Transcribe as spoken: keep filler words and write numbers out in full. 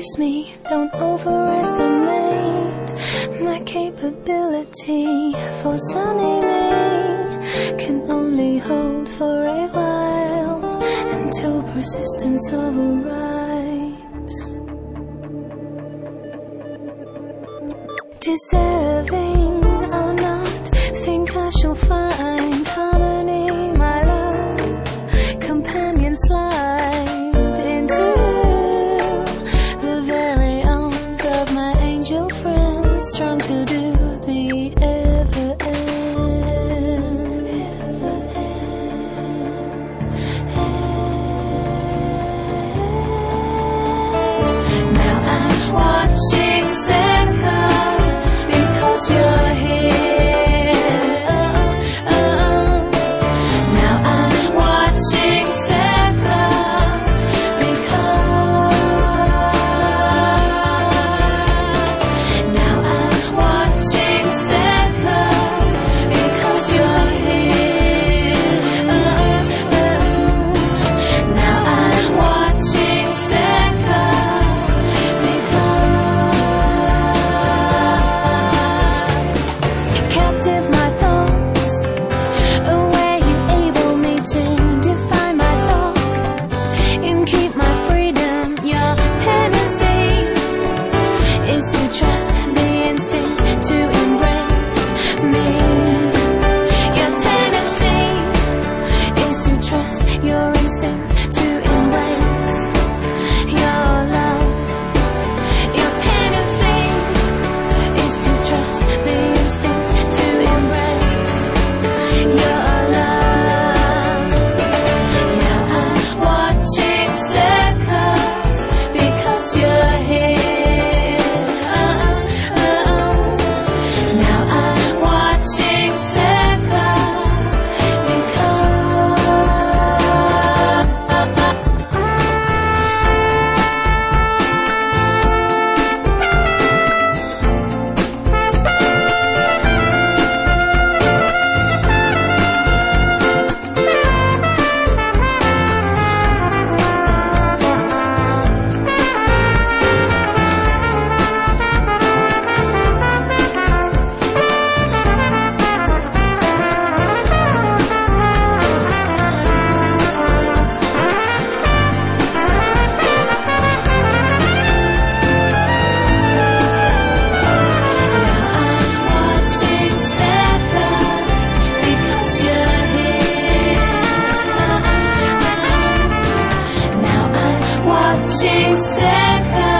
scares me. Don't overestimate my capability. For sunny me can only hold for a while, until persistence overrides. Deserving or not, think I shall find harmony, my love. Companion slide into the very arms of my angel friend, strong to do the ever end. Ever end. Now I'm watching circles because you're here. Oh, oh. Now I'm watching circles because. Now I'm watching circles because you're here. Oh, oh. Now I'm watching circles because. Captive my thoughts, a way you've able me to define my talk and keep my freedom. Your tendency is to trust the instinct to embrace me. Your tendency is to trust your instinct to embrace your love. Your tendency is to trust the instinct to embrace your love. Now I'm watching circles because you're here. Oh, oh. Now I'm watching circles watching circles.